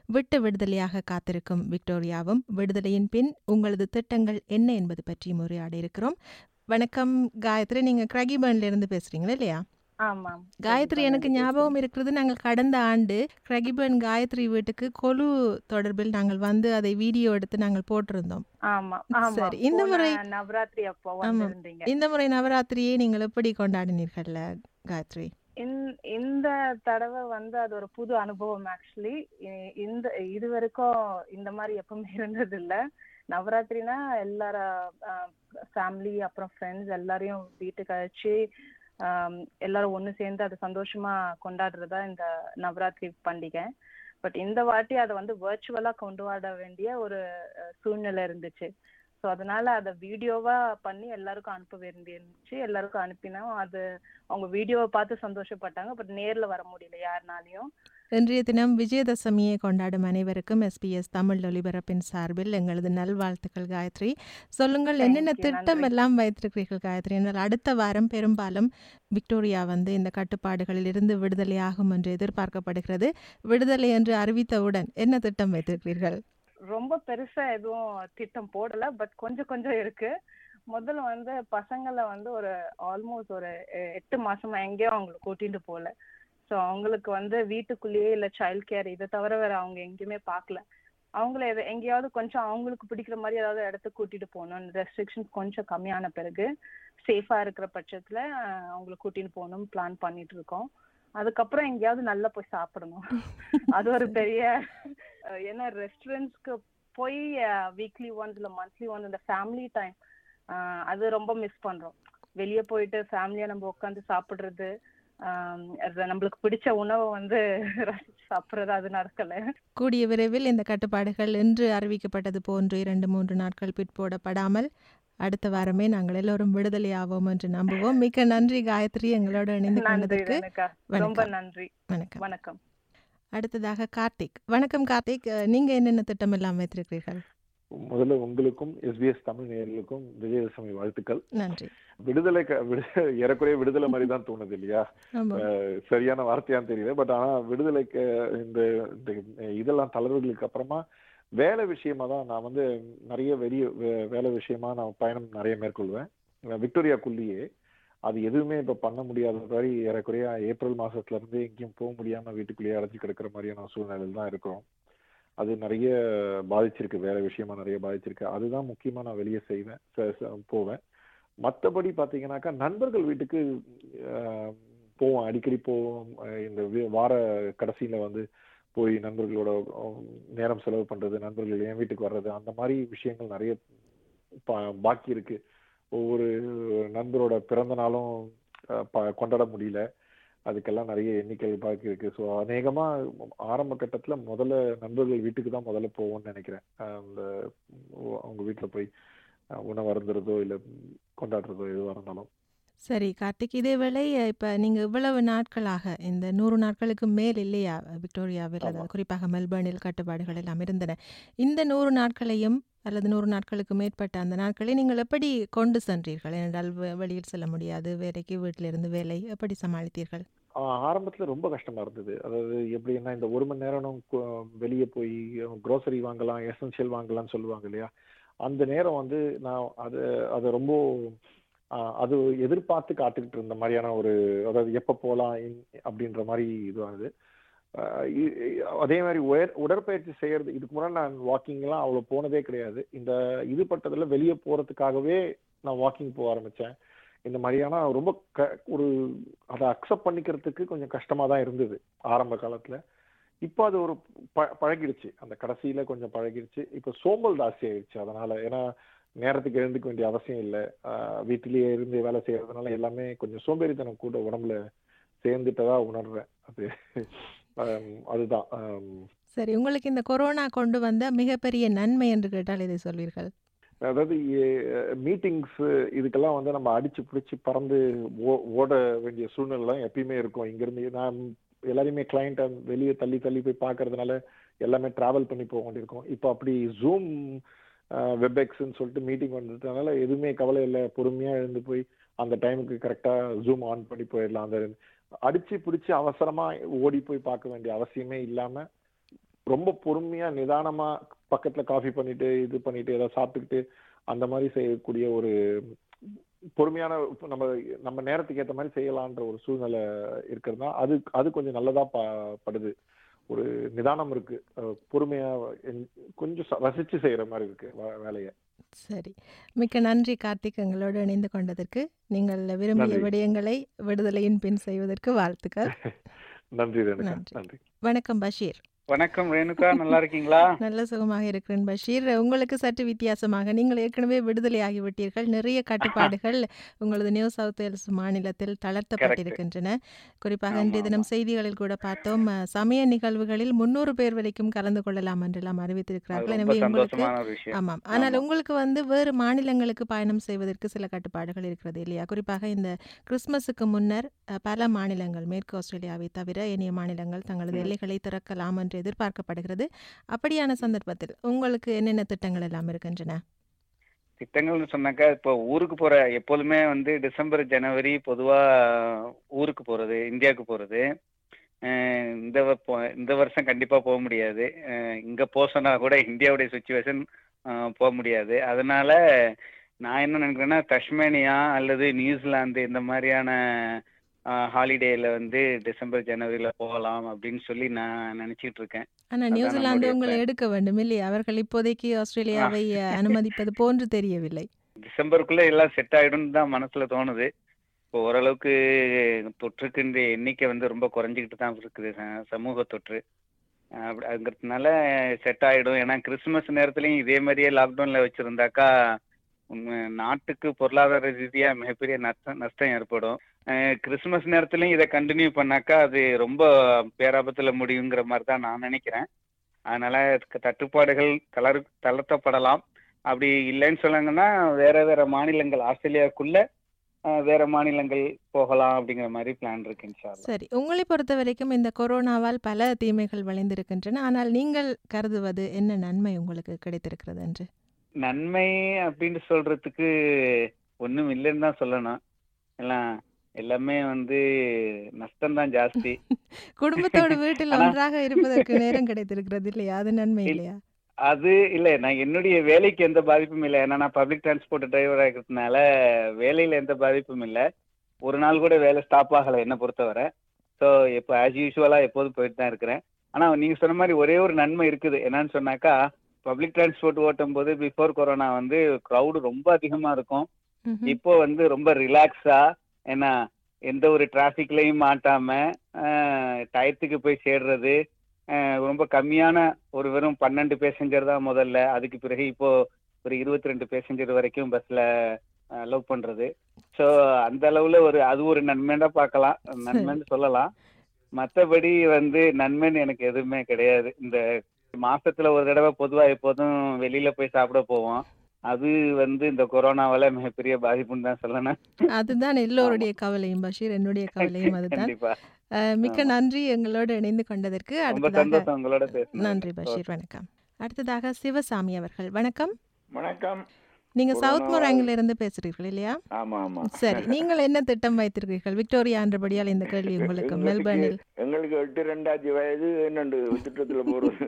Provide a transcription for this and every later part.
விட்டு விடுதலையாக காத்திருக்கும் விக்டோரியாவும் விடுதலையின் பின் உங்களது திட்டங்கள் என்ன என்பது பற்றி உரையாட இருக்கிறோம். வணக்கம் காயத்ரி, நீங்க கிரகிபர்ன்ல இருந்து பேசுறீங்களா இல்லையா? ஆமாம். காயத்ரி, எனக்கு ஞாபகம் இருக்கிறது, நாங்கள் கடந்த ஆண்டு கிரகிபர்ன் காயத்ரி வீட்டுக்கு கொலு தொடர்பில் நாங்கள் வந்து அதை வீடியோ எடுத்து நாங்கள் போட்டிருந்தோம். ஆமா ஆமா சரி, இந்த போன முறை நவராத்திரி அப்போ ஆமாம், வந்திருந்தீங்க. இந்த முறை நவராத்திரியை நீங்கள் எப்படி கொண்டாடினீர்கள் காயத்ரி? இந்த தடவை வந்து அது ஒரு புது அனுபவம். ஆக்சுவலி இந்த இது வரைக்கும் இந்த மாதிரி எப்பவுமே இருந்தது இல்ல. நவராத்திரினா எல்லாரும் ஃபேமிலி அப்புறம் ஃப்ரெண்ட்ஸ் எல்லாரையும் வீட்டுக்கு அழைச்சி எல்லாரும் ஒண்ணு சேர்ந்து அதை சந்தோஷமா கொண்டாடுறதா இந்த நவராத்திரி பண்டிகை. பட் இந்த வாட்டி அதை வந்து வர்ச்சுவலா கொண்டு வர வேண்டிய ஒரு சூழ்நிலை இருந்துச்சு. ஸோ அதனால அதை வீடியோவா பண்ணி எல்லாருக்கும் அனுப்ப வேண்டியிருந்துச்சு. எல்லாருக்கும் அனுப்பினோம். அது அவங்க வீடியோவை பார்த்து சந்தோஷப்பட்டாங்க. பட் நேர்ல வர முடியல யாருனாலையும். இன்றைய தினம் விஜயதசமியை கொண்டாடும் அனைவருக்கும் SBS தமிழ் ஒலிபரப்பின் சார்பில் எங்களது நல்வாழ்த்துக்கள். காயத்ரி, சொல்லுங்கள், என்னென்ன திட்டம் எல்லாம் வைத்திருக்கிறீர்கள் காயத்ரி? என்றால் அடுத்த வாரம் பெரும்பாலும் விக்டோரியா வந்து இந்த கட்டுப்பாடுகளில் இருந்து விடுதலையாகும் என்று எதிர்பார்க்கப்படுகிறது. விடுதலை என்று அறிவித்தவுடன் என்ன திட்டம் வைத்திருக்கிறீர்கள்? ரொம்ப பெருசா எதுவும் திட்டம் போடல. பட் கொஞ்சம் கொஞ்சம் இருக்கு. முதல்ல வந்து பசங்களை வந்து ஒரு ஆல்மோஸ்ட் ஒரு 8 மாசமா எங்கேயும் அவங்களுக்கு கூட்டிட்டு போகல. ஸோ அவங்களுக்கு வந்து வீட்டுக்குள்ளேயே இல்லை சைல்ட் கேர் இதை தவிர வேற அவங்க எங்கேயுமே பார்க்கல. அவங்கள எங்கேயாவது கொஞ்சம் அவங்களுக்கு பிடிக்கிற மாதிரி ஏதாவது இடத்துக்கு கூட்டிட்டு போகணும். ரெஸ்ட்ரிக்ஷன்ஸ் கொஞ்சம் கம்மியான பிறகு சேஃபா இருக்கிற பட்சத்துல அவங்களை கூட்டிட்டு போகணும் பிளான் பண்ணிட்டு இருக்கோம். அதுக்கப்புறம் எங்கேயாவது நல்லா போய் சாப்பிடணும். அது ஒரு பெரிய ஏன்னா ரெஸ்டாரண்ட்ஸ்க்கு போய் வீக்லி ஒன்ஸ் இல்லை மந்த்லி ஒன்ஸ் இந்த ஃபேமிலி டைம் அது ரொம்ப மிஸ் பண்றோம். வெளியே போயிட்டு ஃபேமிலியா நம்ம உட்காந்து சாப்பிடுறது, நம்மளுக்கு பிடிச்ச உணவை வந்து ரசிச்சு சாப்பிடுறது அது நடக்கல. கூடிய விரைவில் இந்த கட்டுப்பாடுகள் என்று அறிவிக்கப்பட்டது போன்று 2-3 நாட்கள் பிற்போடப்படாமல் அடுத்த வாரமே நாங்கள் எல்லோரும் விடுதலை ஆவோம் என்று நம்புவோம். மிக்க நன்றி காயத்ரி, எங்களோட இணைந்து கொண்டதற்கு. ரொம்ப நன்றி. வணக்கம். வணக்கம். அடுத்ததாக கார்த்திக். வணக்கம் கார்த்திக், நீங்க என்னென்ன திட்டம் எல்லாம் வைத்திருக்கிறீர்கள்? முதல்ல உங்களுக்கும் SBS தமிழ் நேயர்களுக்கும் விஜயதசமி வாழ்த்துக்கள். நன்றி. விடுதலை ஏறக்குறைய விடுதலை மாதிரி தான் தோணுது இல்லையா? சரியான வார்த்தையான்னு தெரியல. பட் ஆனா விடுதலைக்கு இந்த இதெல்லாம் தளர்வுகளுக்கு அப்புறமா வேலை விஷயமா தான் நான் வந்து நிறைய வேலை விஷயமா நான் பயணம் நிறைய மேற்கொள்வேன். விக்டோரியாக்குள்ளேயே அது எதுவுமே இப்ப பண்ண முடியாத மாதிரி ஏறக்குறைய ஏப்ரல் மாசத்துல இருந்து எங்கேயும் போக முடியாம வீட்டுக்குள்ளேயே அடைஞ்சு கிடக்கிற மாதிரியான சூழ்நிலையில் தான் இருக்கிறோம். அது நிறைய பாதிச்சிருக்கு, வேற விஷயமா நிறைய பாதிச்சிருக்கு. அதுதான் முக்கியமா நான் வெளியே போவேன். மற்றபடி பாத்தீங்கன்னாக்கா நண்பர்கள் வீட்டுக்கு போவோம், அடிக்கடி போவோம். இந்த வார கடைசியில வந்து போய் நண்பர்களோட நேரம் செலவு பண்றது, நண்பர்கள் என் வீட்டுக்கு வர்றது, அந்த மாதிரி விஷயங்கள் நிறைய பாக்கி இருக்கு. ஒவ்வொரு நண்பரோட பிறந்த நாளும் கொண்டாட முடியல. அதுக்கெல்லாம் நிறைய எண்ணிக்கைகள் பாக்கி இருக்கு. ஸோ அநேகமா ஆரம்ப கட்டத்துல முதல்ல நண்பர்கள் வீட்டுக்கு தான் முதல்ல போவோம்னு நினைக்கிறேன். அந்த அவங்க வீட்டுல போய் உணவு அருந்துறதோ இல்லை கொண்டாடுறதோ எதுவாக இருந்தாலும். சரி கார்த்திக், இதேவேளை இப்ப நீங்க இவ்வளவு நாட்களாக இந்த 100 நாட்களுக்கு மேல் இல்லையா விக்டோரியாவில், அதாவது குறிப்பாக மெல்பர்னில் கட்டுப்பாடுகள் எல்லாம் இருந்தன. இந்த 100 நாட்களையும் அல்லது 100 நாட்களுக்கு மேற்பட்ட அந்த நாட்களை நீங்கள் எப்படி கொண்டு சென்றீர்கள்? என்றால் வெளியில் செல்ல முடியாது, வேலைக்கு வீட்டிலிருந்து வேலை, எப்படி சமாளித்தீர்கள்? ஆரம்பத்துல ரொம்ப கஷ்டமா இருந்தது. அதாவது எப்படின்னா இந்த 1 மணி நேரம் வெளியே போய் குரோசரி வாங்கலாம், எசென்சியல் வாங்கலாம்னு சொல்லுவாங்க இல்லையா? அந்த நேரம் வந்து நான் அது ரொம்ப அது எதிர்பார்த்து காத்துக்கிட்டு இருந்த மாதிரியான ஒரு, அதாவது எப்ப போலாம் அப்படின்ற மாதிரி இதுவானது. அதே மாதிரி உடற்பயிற்சி செய்யறது, இதுக்கு முன்னாடி நான் வாக்கிங் எல்லாம் அவ்வளவு போனதே கிடையாது. இந்த இது பட்டதுல வெளியே போறதுக்காகவே நான் வாக்கிங் போக ஆரம்பிச்சேன். இந்த மாதிரியான ரொம்ப ஒரு அதை அக்செப்ட் பண்ணிக்கிறதுக்கு கொஞ்சம் கஷ்டமா தான் இருந்தது ஆரம்ப காலத்துல. இப்போ அது ஒரு பழகிடுச்சு, அந்த கடைசியில கொஞ்சம் பழகிடுச்சு. இப்போ சோம்பல் ஜாஸ்தி ஆயிடுச்சு. அதனால ஏன்னா நேரத்துக்கு எழுந்துக்க வேண்டிய அவசியம் இல்லை, வீட்டிலேயே இருந்து வேலை செய்யறதுனால எல்லாமே கொஞ்சம் சோம்பேறித்தனம் கூட உடம்புல சேர்ந்துட்டதா உணர்றேன். அதுதான். சரி, உங்களுக்கு இந்த கொரோனா கொண்டு வந்த மிகப்பெரிய நன்மை என்று கேட்டால் இதை சொல்வீர்கள்? அதாவது மீட்டிங்ஸ் இதுக்கெல்லாம் வந்து நம்ம அடிச்சு பிடிச்சி பறந்து ஓட வேண்டிய சூழ்நிலை எப்பயுமே இருக்கும். இங்கிருந்து நான் எல்லாரையுமே கிளைண்ட்டை வெளியே தள்ளி தள்ளி போய் பார்க்கறதுனால எல்லாமே டிராவல் பண்ணி போக வேண்டியிருக்கும். இப்போ அப்படி ஜூம் வெப்எக்ஸ்ன்னு சொல்லிட்டு மீட்டிங் வந்ததுனால எதுவுமே கவலை இல்லை, பொறுமையா எழுந்து போய் அந்த டைமுக்கு கரெக்டா ஜூம் ஆன் பண்ணி போயிடலாம். அந்த அடிச்சு பிடிச்சி அவசரமா ஓடி போய் பார்க்க வேண்டிய அவசியமே இல்லாம ரொம்ப பொறுமையா நிதானமா பக்கத்துல காஃபி பண்ணிட்டு இது பண்ணிட்டு ஏதாவது சாப்பிட்டுக்கிட்டு அந்த மாதிரி செய்யக்கூடிய ஒரு பொறுமையான நம்ம நம்ம நேரத்துக்கு ஏற்ற மாதிரி செய்யலான்ற ஒரு சூழ்நிலை இருக்கிறதுனா அது கொஞ்சம் நல்லதா படுது. ஒரு நிதானம் இருக்கு, பொறுமையா கொஞ்சம் ரசிச்சு செய்யற மாதிரி இருக்கு வேலையை. சரி, மிக்க நன்றி கார்த்திக், எங்களோடு இணைந்து கொண்டதற்கு. நீங்கள் விரும்பிய விடயங்களை விடுதலையின் பின் செய்வதற்கு வாழ்த்துக்கள். நன்றி ரேணுகா. நன்றி. வணக்கம் பஷீர். வணக்கம் ரேணுகா, நல்லா இருக்கீங்களா? நல்ல சுகமாக இருக்கிறேன் பஷீர். உங்களுக்கு சற்று வித்தியாசமாக, நீங்கள் ஏற்கனவே விடுதலை ஆகிவிட்டீர்கள். நிறைய கட்டுப்பாடுகள் உங்களது நியூ சவுத் வேல்ஸ் மாநிலத்தில் தளர்த்தப்பட்டிருக்கின்றன. குறிப்பாக இன்றைய தினம் செய்திகளில் கூட பார்த்தோம், சமய நிகழ்வுகளில் 300 பேர் வரைக்கும் கலந்து கொள்ளலாம் என்றெல்லாம் அறிவித்திருக்கிறார்கள். எனவே உங்களுக்கு ஆமாம், ஆனால் உங்களுக்கு வேறு மாநிலங்களுக்கு பயணம் செய்வதற்கு சில கட்டுப்பாடுகள் இருக்கிறது இல்லையா? குறிப்பாக இந்த கிறிஸ்துமஸுக்கு முன்னர் பல மாநிலங்கள், மேற்கு ஆஸ்திரேலியாவை தவிர ஏனைய மாநிலங்கள் தங்களது எல்லைகளை திறக்கலாம் என்று எதிர்பார்க்கப்படுகிறது. அப்படியான சந்தர்ப்பத்தில் உங்களுக்கு என்னென்ன திட்டங்கள் எல்லாம் இருக்கின்றன? திட்டங்கள்னு சொன்னாக்கா, இப்போ ஊருக்கு போற எப்போதுமே டிசம்பர் ஜனவரி பொதுவா ஊருக்கு போறது, இந்தியாவுக்கு போறது. இந்த வருஷம் கண்டிப்பா போக முடியாது. இங்க போசனா கூட இந்தியாவுடைய சிச்சுவேஷன் போக முடியாது. அதனால நான் என்ன நினைக்கிறேன்னா, தஸ்மேனியா அல்லது நியூசிலாந்து இந்த மாதிரியான ஹாலிடேல டிசம்பர் ஜனவரியில போகலாம் அப்படின்னு சொல்லி நான் நினைச்சிட்டு இருக்கேன். ஆனா நியூசிலாந்து உங்களை எடுக்க வேண்டும் இல்லையா? அவர்கள் இப்போதைக்கு ஆஸ்திரேலியாவை அனுமதிப்பது போன்று தெரியவில்லை. டிசம்பருக்குள்ள எல்லாம் செட் ஆயிடும் தான் மனசுல தோணுது. இப்போ ஓரளவுக்கு தொற்றுக்குன்ற எண்ணிக்கை ரொம்ப குறைஞ்சிக்கிட்டு தான் இருக்குது, சமூக தொற்று. அப்படிங்கிறதுனால செட் ஆயிடும். ஏன்னா கிறிஸ்துமஸ் நேரத்துலயும் இதே மாதிரியே லாக்டவுன்ல வச்சிருந்தாக்கா நாட்டுக்கு பொருளாதார ரீதியா மிகப்பெரிய நஷ்டம் ஏற்படும். கிறிஸ்துமஸ் நேரத்துலயும் இதை கண்டினியூ பண்ணாக்கா அது ரொம்ப பேராபத்துல முடியுங்கிற மாதிரி தான் நான் நினைக்கிறேன். அதனால தட்டுப்பாடுகள் தளர்த்தப்படலாம். அப்படி இல்லைன்னு சொன்னாங்கன்னா வேற மாநிலங்கள், ஆஸ்திரேலியாவுக்குள்ள வேற மாநிலங்கள் போகலாம் அப்படிங்கிற மாதிரி பிளான் இருக்கு இன்ஷா அல்லாஹ். சரி, உங்களை பொறுத்த வரைக்கும் இந்த கொரோனாவால் பல தீமைகள் விளைந்திருக்கின்றன. ஆனால் நீங்கள் கருதுவது என்ன நன்மை உங்களுக்கு கிடைத்திருக்கிறது என்று? நன்மை அப்படின்னு சொல்றதுக்கு ஒன்றும் இல்லைன்னு தான் சொல்லணும். எல்லாமே நஷ்டம் தான் ஜாஸ்தி. குடும்பத்தோடு வீட்டில் ஒன்றாக இருப்பதற்கு நேரம் கிடைத்திருக்கிறது இல்லையா? அது நன்மை இல்லையா? அது இல்லை, நான் என்னுடைய வேலைக்கு எந்த பாதிப்பும் இல்லை. ஏன்னா நான் பப்ளிக் டிரான்ஸ்போர்ட் டிரைவராக இருக்கிறதுனால வேலையில் எந்த பாதிப்பும் இல்லை. ஒரு நாள் கூட வேலை ஸ்டாப் ஆகலை என்னை பொறுத்தவரை. ஸோ இப்போ ஆஸ் யூஸ்வலாக எப்போதும் போயிட்டு தான் இருக்கிறேன். ஆனால் நீங்கள் சொன்ன மாதிரி ஒரே ஒரு நன்மை இருக்குது. என்னன்னு சொன்னாக்கா, பப்ளிக் டிரான்ஸ்போர்ட் ஓட்டும் போது பிஃபோர் கொரோனா க்ரௌடு ரொம்ப அதிகமாக இருக்கும். இப்போ ரொம்ப ரிலாக்ஸா, ஏன்னா எந்த ஒரு டிராஃபிக்லையும் மாட்டாம டயத்துக்கு போய் சேர்றது. ரொம்ப கம்மியான வெறும் 12 பேசஞ்சர் தான் முதல்ல. அதுக்கு பிறகு இப்போ ஒரு 22 பேசஞ்சர் வரைக்கும் பஸ்ல அலோவ் பண்றது. ஸோ அந்த அளவுல அது ஒரு நன்மைன்னு பார்க்கலாம், நன்மைன்னு சொல்லலாம். மற்றபடி நன்மைன்னு எனக்கு எதுவுமே கிடையாது. இந்த மாசத்துல ஒரு தடவை பொதுவா எப்போதும் வெளியில போய் சாப்பிட போவோம். அது இந்த கொரோனாவால மிகப்பெரிய பாதிப்புன்னு தான் சொல்லணும். அதுதான் எல்லோருடைய கவலையும் பஷீர், என்னுடைய கவலையும் அதுதான். மிக்க நன்றி எங்களோடு இணைந்து கொண்டதற்கு. நன்றி பஷீர், வணக்கம். அடுத்ததாக சிவசாமி அவர்கள். வணக்கம். வணக்கம். நீங்க சவுத் மொராங்கில இருந்து பேசுறீர்கள் இல்லையா? ஆமா ஆமா. சரி, நீங்கள் என்ன திட்டம் வைத்திருக்கிறீர்கள்? விக்டோரியா என்றபடியால் இந்த கேள்வி உங்களுக்கு. மெல்பர்னில் எங்களுக்கு 8 வயது என்னண்டு திட்டத்துல போறது.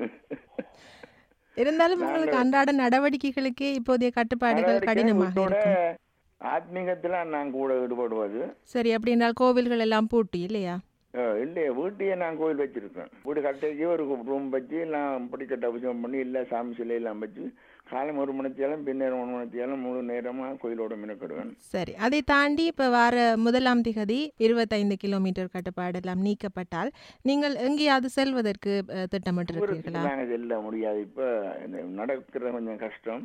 இருந்தாலும் உங்களுக்கு அன்றாட நடவடிக்கைகளுக்கே இப்போதைய கட்டுப்பாடுகள் கடினமாக இருக்கும். ஆத்மீகத்துல நான் கூட ஈடுபடுவது. சரி, அப்படி என்றால் கோவில்கள் எல்லாம் பூட்டி இல்லையா? இல்லையே, வீட்டையே நான் கோவில் வச்சிருக்கேன். வீடு கட்டைக்கு ஒரு ரூம் வச்சு நான் படிக்கட்டை அபிஷேகம் பண்ணி இல்லை சாமி சிலையெல்லாம் வச்சு காலம் 1 மணித்தியாலும் பின்னர் 1 மணித்தியாலும் முழு நேரமாக கோயிலோட மினக்கிடுவேன். சரி, அதை தாண்டி இப்போ வார 1ஆம் தேதி 25 கிலோமீட்டர் கட்டுப்பாடு எல்லாம் நீக்கப்பட்டால் நீங்கள் எங்கேயாவது செல்வதற்கு திட்டமிட்டு இருக்கிறீர்களா? நாங்கள் செல்ல முடியாது, இப்போ நடக்கிற கொஞ்சம் கஷ்டம்.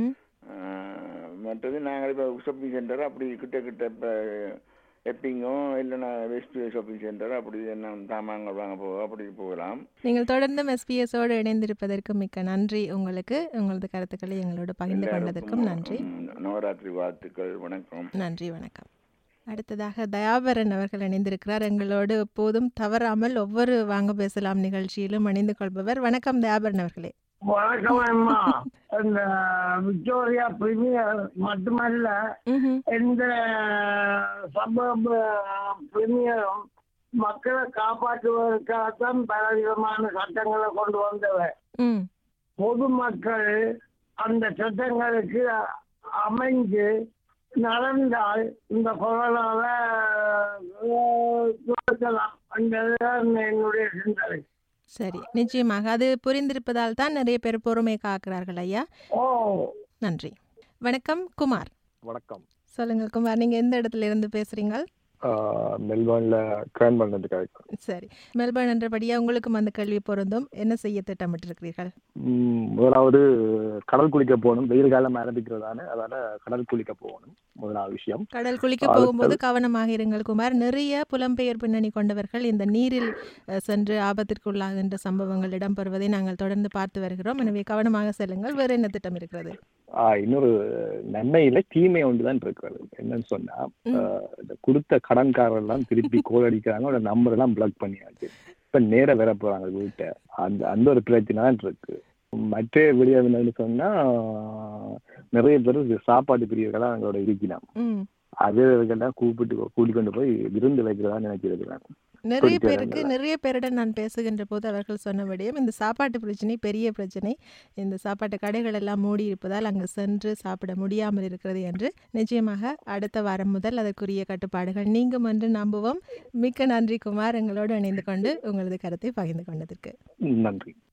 மற்றது நாங்கள் இப்போ ஷாப்பிங் சென்டர் அப்படி கிட்ட இப்போ எப்பிங்கோ இல்லைன்னா வெஸ்ட் ஷாப்பிங் சென்டர் அப்படி என்ன சாமான்கள் வாங்க அப்படி போகலாம். நீங்கள் தொடர்ந்து எஸ்பிஎஸோடு இணைந்திருப்பதற்கு மிக்க நன்றி. உங்களுக்கு உங்களது கருத்துக்களை எங்களோடு பகிர்ந்து கொண்டதற்கும் நன்றி. நவராத்திரி வாழ்த்துக்கள். வணக்கம். நன்றி, வணக்கம். அடுத்ததாக தயாபரன் அவர்கள் இணைந்திருக்கிறார். எங்களோடு எப்போதும் தவறாமல் ஒவ்வொரு வாங்க பேசலாம் நிகழ்ச்சியிலும் இணைந்து கொள்பவர். வணக்கம் தயாபரன் அவர்களே. வணக்கம் அம்மா. இந்த விக்டோரியா பிரீமியர் மட்டுமல்ல, இந்த சபர்ப் பிரீமியரும் மக்களை காப்பாற்றுவதற்காகத்தான் பலவிதமான சட்டங்களை கொண்டு வந்தவர். ம் பொதுமக்கள் அந்த சட்டங்களுக்கு அமைஞ்சு நடந்தால் இந்த கொரோனால துரத்தலாம் என்றதுதான் என்னுடைய சிந்தனை. சரி, நிச்சயமாக அது புரிந்திருப்பதால் தான் நிறைய பேர் பொறுமை காக்கிறார்கள் ஐயா. ஓ, நன்றி. வணக்கம் குமார். வணக்கம். சொல்லுங்கள் குமார், நீங்க எந்த இடத்துல இருந்து பேசுறீங்க? மெல்பர்ன்ல கிரான்பர்ன் வந்து கிடைக்கும். சரி, மெல்பர்ன் என்றபடியா உங்களுக்கும் அந்த கேள்வி பொருந்தும். என்ன செய்ய திட்டமிட்டிருக்கிறீர்கள்? முதலாவது கடல் குளிக்க போகணும். வெயில் காலம் ஆரம்பிக்கிறதான, அதால கடல் குளிக்க போகணும் முதலாவது விஷயம். கடல் குளிக்க போகும்போது கவனமாக இருங்கள் குமார். நிறைய புலம்பெயர் பின்னணி கொண்டவர்கள் இந்த நீரில் சென்று ஆபத்திற்குள்ளாகின்ற சம்பவங்கள் இடம்பெறுவதை நாங்கள் தொடர்ந்து பார்த்து வருகிறோம். எனவே கவனமாக செல்லுங்கள். வேறு என்ன திட்டம் இருக்கிறது? இன்னொரு நன்மையில தீமை ஒன்றுதான் இருக்கிறது. என்னன்னு சொன்னா, கொடுத்த கடன்காரெல்லாம் திருப்பி கோல் அடிக்கிறாங்க, நம்பர் எல்லாம் பிளாக் பண்ணியாச்சு. இப்ப நேர வேற போறாங்க வீட்டை. அந்த ஒரு பிரச்சனை தான் இருக்கு. மற்ற வெளியே என்னன்னு சொன்னா, நிறைய பேர் சாப்பாட்டு பிரியர்களா அங்களோட இருக்கலாம். அதெல்லாம் கூட்டிக்கொண்டு போய் விருந்து வைக்கிறதா நினைக்கிறது. நிறைய பேரிடம் நான் பேசுகின்ற போது அவர்கள் சொன்னபடியும் இந்த சாப்பாட்டு பிரச்சனை பெரிய பிரச்சனை. இந்த சாப்பாட்டு கடைகள் எல்லாம் மூடி இருப்பதால் அங்கு சென்று சாப்பிட முடியாமல் இருக்கிறது என்று. நிச்சயமாக அடுத்த வாரம் முதல் அதற்குரிய கட்டுப்பாடுகள் நீங்கும் என்று நம்புவோம். மிக்க நன்றி குமார், எங்களோடு இணைந்து கொண்டு உங்களது கருத்தை பகிர்ந்து கொண்டதற்கு. நன்றி.